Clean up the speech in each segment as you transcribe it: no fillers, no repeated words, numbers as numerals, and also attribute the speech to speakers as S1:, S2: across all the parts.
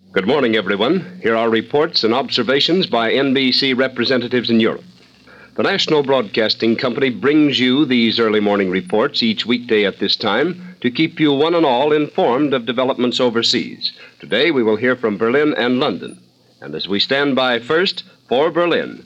S1: Good morning, everyone. Here are reports and observations by NBC representatives in Europe. The National Broadcasting Company brings you these early morning reports each weekday at this time to keep you one and all informed of developments overseas. Today we will hear from Berlin and London. And as we stand by first for Berlin.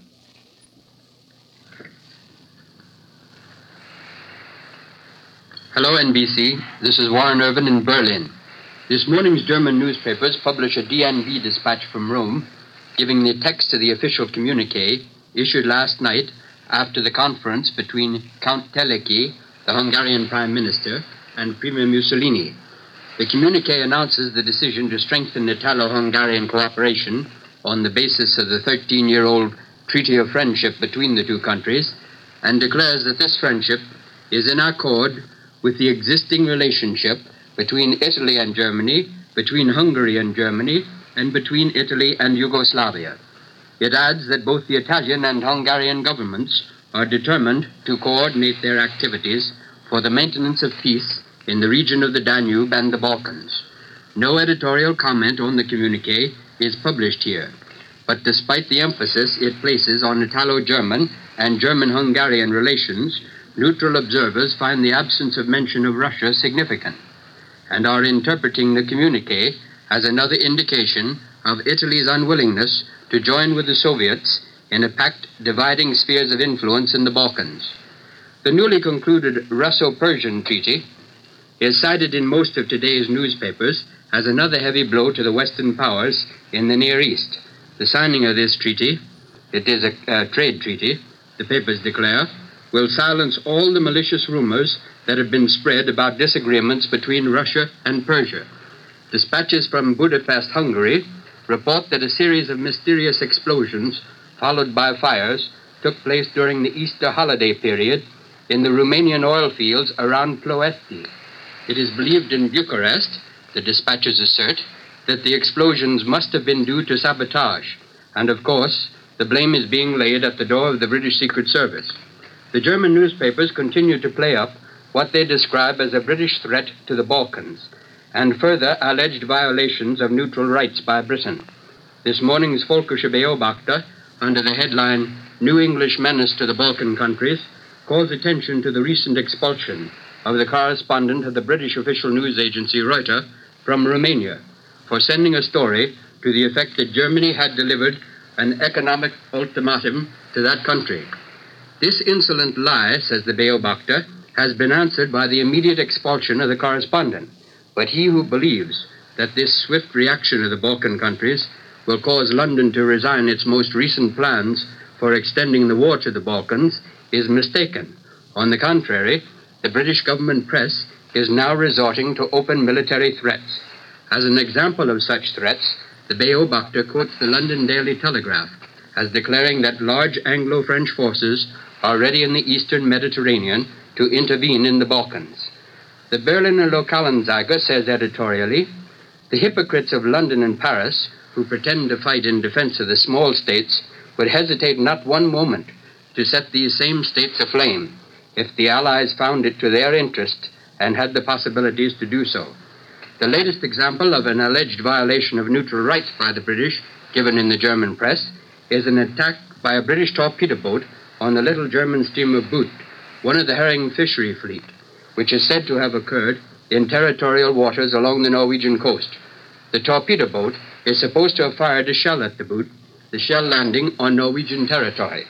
S2: Hello, NBC. This is Warren Irvin in Berlin. This morning's German newspapers publish a DNB dispatch from Rome giving the text to the official communiqué issued last night after the conference between Count Teleki, the Hungarian Prime Minister, and Premier Mussolini. The communiqué announces the decision to strengthen Italo-Hungarian cooperation on the basis of the 13-year-old Treaty of Friendship between the two countries and declares that this friendship is in accord with the existing relationship between Italy and Germany, between Hungary and Germany, and between Italy and Yugoslavia. It adds that both the Italian and Hungarian governments are determined to coordinate their activities for the maintenance of peace in the region of the Danube and the Balkans. No editorial comment on the communiqué is published here, but despite the emphasis it places on Italo-German and German-Hungarian relations, neutral observers find the absence of mention of Russia significant and are interpreting the communiqué as another indication of Italy's unwillingness to join with the Soviets in a pact dividing spheres of influence in the Balkans. The newly concluded Russo-Persian Treaty is cited in most of today's newspapers as another heavy blow to the Western powers in the Near East. The signing of this treaty, it is a trade treaty, the papers declare, will silence all the malicious rumors that have been spread about disagreements between Russia and Persia. Dispatches from Budapest, Hungary, report that a series of mysterious explosions, followed by fires, took place during the Easter holiday period in the Romanian oil fields around Ploiești. It is believed in Bucharest, the dispatches assert, that the explosions must have been due to sabotage, and of course, the blame is being laid at the door of the British Secret Service. The German newspapers continue to play up what they describe as a British threat to the Balkans, and further alleged violations of neutral rights by Britain. This morning's Volkische Beobachter, under the headline New English Menace to the Balkan Countries, calls attention to the recent expulsion of the correspondent of the British official news agency Reuters from Romania for sending a story to the effect that Germany had delivered an economic ultimatum to that country. This insolent lie, says the Beobachter, has been answered by the immediate expulsion of the correspondent. But he who believes that this swift reaction of the Balkan countries will cause London to resign its most recent plans for extending the war to the Balkans is mistaken. On the contrary, the British government press is now resorting to open military threats. As an example of such threats, the Beobachter quotes the London Daily Telegraph as declaring that large Anglo-French forces are ready in the eastern Mediterranean to intervene in the Balkans. The Berliner Lokalanzeiger says editorially, the hypocrites of London and Paris, who pretend to fight in defense of the small states, would hesitate not one moment to set these same states aflame if the Allies found it to their interest and had the possibilities to do so. The latest example of an alleged violation of neutral rights by the British, given in the German press, is an attack by a British torpedo boat on the little German steamer Boot, one of the herring fishery fleet, which is said to have occurred in territorial waters along the Norwegian coast. The torpedo boat is supposed to have fired a shell at the Boot, the shell landing on Norwegian territory.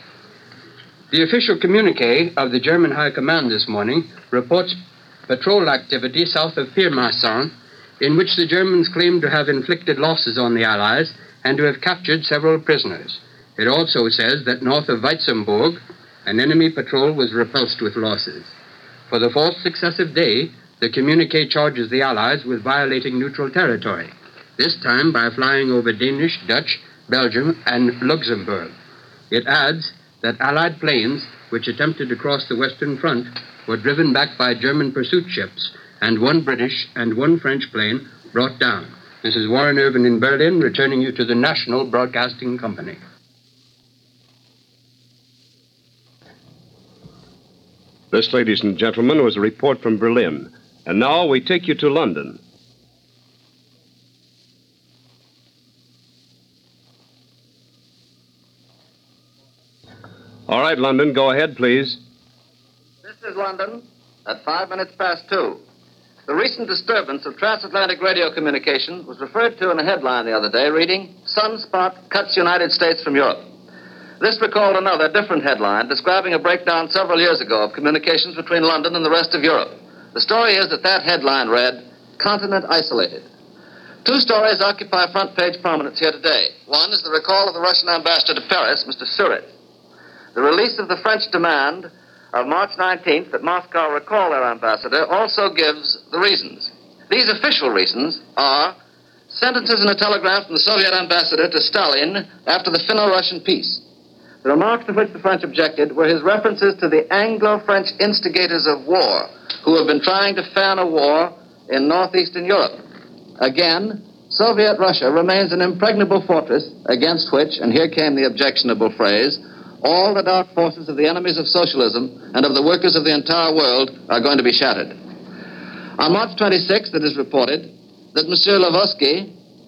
S2: The official communiqué of the German High Command this morning reports patrol activity south of Pirmasens, in which the Germans claim to have inflicted losses on the Allies and to have captured several prisoners. It also says that north of Weitzenburg, an enemy patrol was repulsed with losses. For the fourth successive day, the communiqué charges the Allies with violating neutral territory, this time by flying over Danish, Dutch, Belgium, and Luxembourg. It adds that Allied planes, which attempted to cross the Western Front, were driven back by German pursuit ships, and one British and one French plane brought down. This is Warren Irvin in Berlin, returning you to the National Broadcasting Company.
S1: This, ladies and gentlemen, was a report from Berlin. And now we take you to London. All right, London, go ahead, please.
S3: This is London at 2:05. The recent disturbance of transatlantic radio communication was referred to in a headline the other day reading, "Sunspot Cuts United States from Europe." This recalled another different headline describing a breakdown several years ago of communications between London and the rest of Europe. The story is that headline read, "Continent Isolated." Two stories occupy front-page prominence here today. One is the recall of the Russian ambassador to Paris, Mr. Suret. The release of the French demand of March 19th that Moscow recall their ambassador also gives the reasons. These official reasons are sentences in a telegram from the Soviet ambassador to Stalin after the Finno-Russian peace. The remarks to which the French objected were his references to the Anglo-French instigators of war who have been trying to fan a war in northeastern Europe. Again, Soviet Russia remains an impregnable fortress against which, and here came the objectionable phrase, all the dark forces of the enemies of socialism and of the workers of the entire world are going to be shattered. On March 26th, it is reported that Monsieur Lvovsky,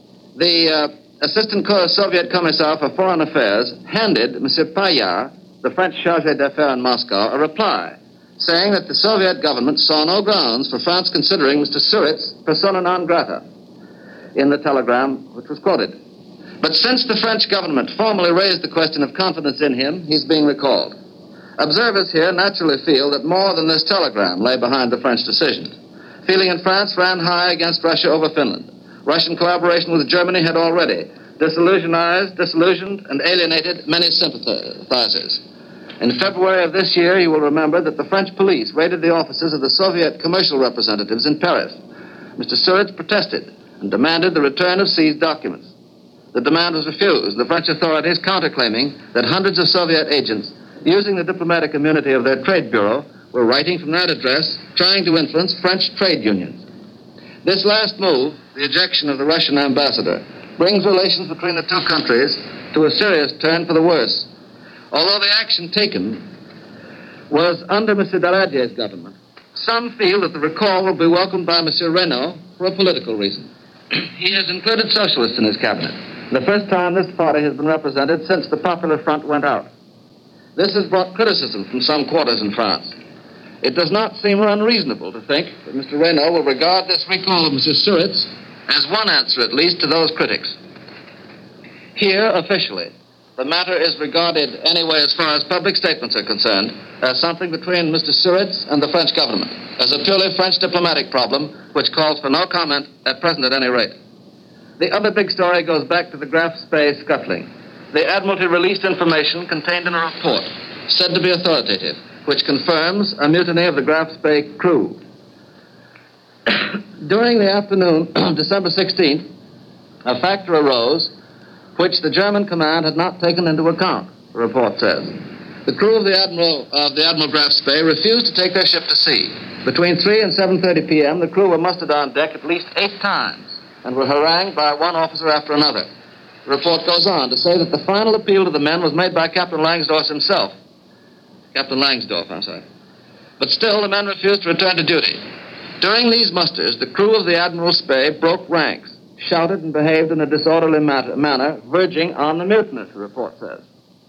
S3: the Assistant Soviet Commissar for Foreign Affairs, handed Monsieur Payar, the French chargé d'affaires in Moscow, a reply saying that the Soviet government saw no grounds for France considering Mr. Suret's persona non grata in the telegram which was quoted. But since the French government formally raised the question of confidence in him, he's being recalled. Observers here naturally feel that more than this telegram lay behind the French decision. Feeling in France ran high against Russia over Finland. Russian collaboration with Germany had already disillusioned, and alienated many sympathizers. In February of this year, you will remember that the French police raided the offices of the Soviet commercial representatives in Paris. Mr. Suret protested and demanded the return of seized documents. The demand was refused, the French authorities counterclaiming that hundreds of Soviet agents, using the diplomatic immunity of their trade bureau, were writing from that address, trying to influence French trade unions. This last move, the ejection of the Russian ambassador, brings relations between the two countries to a serious turn for the worse. Although the action taken was under Mr. Daladier's government, some feel that the recall will be welcomed by Mr. Reynaud for a political reason. He has included socialists in his cabinet. The first time this party has been represented since the Popular Front went out. This has brought criticism from some quarters in France. It does not seem unreasonable to think that Mr. Reynaud will regard this recall of Mr. Suret's as one answer, at least, to those critics. Here, officially, the matter is regarded, anyway, as far as public statements are concerned, as something between Mr. Suret's and the French government, as a purely French diplomatic problem, which calls for no comment, at present at any rate. The other big story goes back to the Graf Spee scuttling. The Admiralty released information contained in a report, said to be authoritative, which confirms a mutiny of the Graf Spee crew. During the afternoon of December 16th, a factor arose which the German command had not taken into account, the report says. The crew of the Admiral Graf Spee refused to take their ship to sea. Between 3 and 7:30 p.m., the crew were mustered on deck at least 8 times and were harangued by one officer after another. The report goes on to say that the final appeal to the men was made by Captain Langsdorff himself. But still, the men refused to return to duty. During these musters, the crew of the Admiral Spee broke ranks, shouted and behaved in a disorderly manner, verging on the mutinous, the report says.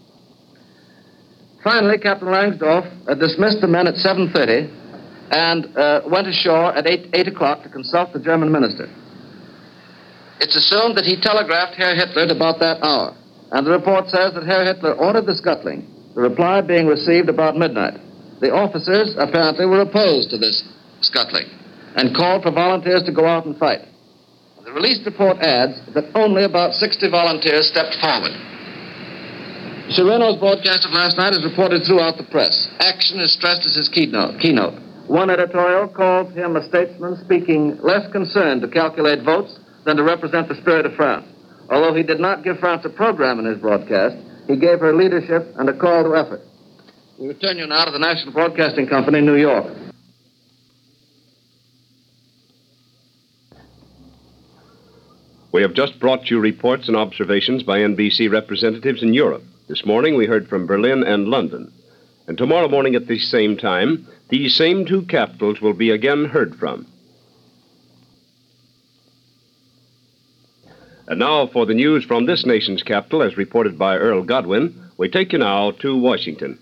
S3: Finally, Captain Langsdorff dismissed the men at 7:30 and went ashore at 8 o'clock to consult the German minister. It's assumed that he telegraphed Herr Hitler at about that hour, and the report says that Herr Hitler ordered the scuttling, the reply being received about midnight. The officers apparently were opposed to this scuttling and called for volunteers to go out and fight. The released report adds that only about 60 volunteers stepped forward. Mr. Reynaud's broadcast of last night is reported throughout the press. Action is stressed as his keynote. One editorial calls him a statesman speaking less concerned to calculate votes than to represent the spirit of France. Although he did not give France a program in his broadcast, he gave her leadership and a call to effort. We return you now to the National Broadcasting Company, New York.
S1: We have just brought you reports and observations by NBC representatives in Europe. This morning we heard from Berlin and London. And tomorrow morning at the same time, these same two capitals will be again heard from. And now for the news from this nation's capital, as reported by Earl Godwin, We take you now to Washington.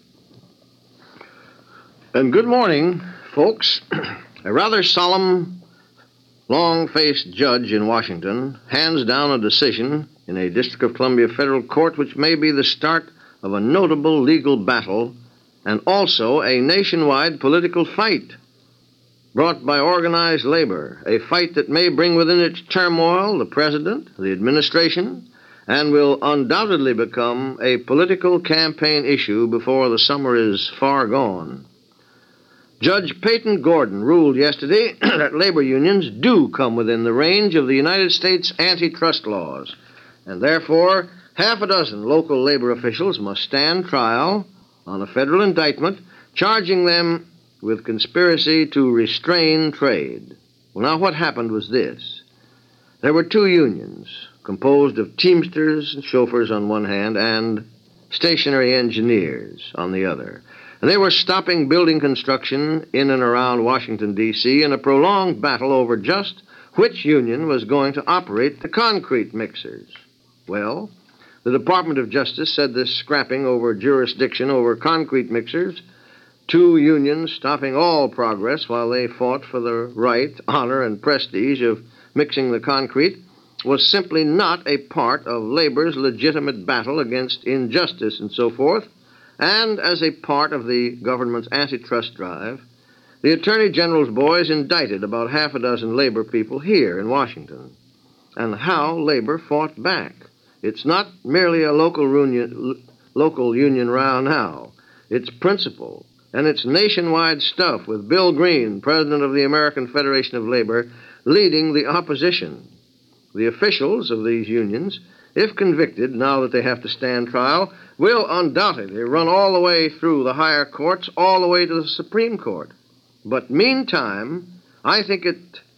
S4: And good morning, folks. A rather solemn, long-faced judge in Washington hands down a decision in a District of Columbia federal court which may be the start of a notable legal battle and also a nationwide political fight brought by organized labor, a fight that may bring within its turmoil the president, the administration, and will undoubtedly become a political campaign issue before the summer is far gone. Judge Peyton Gordon ruled yesterday that labor unions do come within the range of the United States antitrust laws, and therefore half a dozen local labor officials must stand trial on a federal indictment charging them with conspiracy to restrain trade. Well, now what happened was this. There were two unions composed of teamsters and chauffeurs on one hand and stationary engineers on the other. And they were stopping building construction in and around Washington, D.C. in a prolonged battle over just which union was going to operate the concrete mixers. Well, the Department of Justice said this scrapping over jurisdiction over concrete mixers, two unions stopping all progress while they fought for the right, honor, and prestige of mixing the concrete, was simply not a part of labor's legitimate battle against injustice and so forth, and as a part of the government's antitrust drive, the Attorney General's boys indicted about half a dozen labor people here in Washington. And how labor fought back. It's not merely a local union row now. It's principle, and it's nationwide stuff with Bill Green, president of the American Federation of Labor, leading the opposition. The officials of these unions, if convicted, now that they have to stand trial, will undoubtedly run all the way through the higher courts, all the way to the Supreme Court. But meantime, I think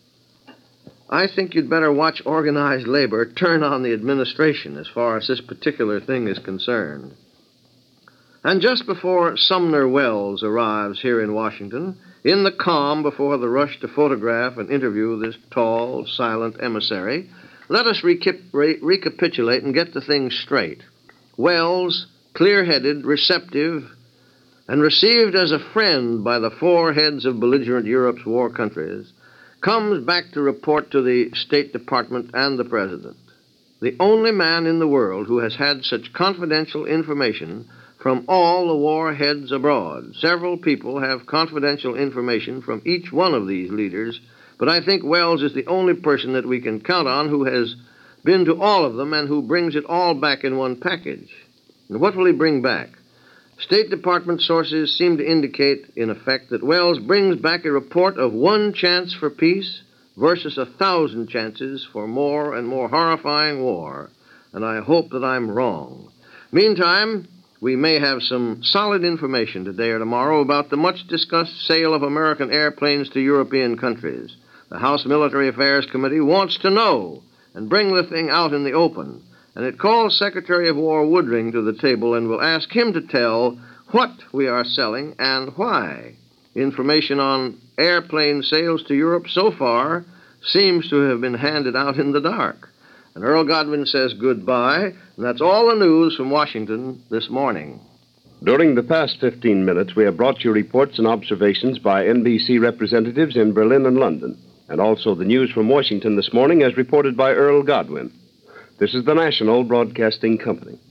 S4: you'd better watch organized labor turn on the administration as far as this particular thing is concerned. And just before Sumner Wells arrives here in Washington, in the calm before the rush to photograph and interview this tall, silent emissary, let us recapitulate and get the thing straight. Wells, clear-headed, receptive, and received as a friend by the four heads of belligerent Europe's war countries, comes back to report to the State Department and the President. The only man in the world who has had such confidential information from all the war heads abroad. Several people have confidential information from each one of these leaders, but I think Wells is the only person that we can count on who has been to all of them and who brings it all back in one package. And what will he bring back? State Department sources seem to indicate, in effect, that Wells brings back a report of 1 chance for peace versus 1,000 chances for more and more horrifying war. And I hope that I'm wrong. Meantime, we may have some solid information today or tomorrow about the much-discussed sale of American airplanes to European countries. The House Military Affairs Committee wants to know and bring the thing out in the open. And it calls Secretary of War Woodring to the table and will ask him to tell what we are selling and why. Information on airplane sales to Europe so far seems to have been handed out in the dark. And Earl Godwin says goodbye, and that's all the news from Washington this morning.
S1: During the past 15 minutes, we have brought you reports and observations by NBC representatives in Berlin and London, and also the news from Washington this morning as reported by Earl Godwin. This is the National Broadcasting Company.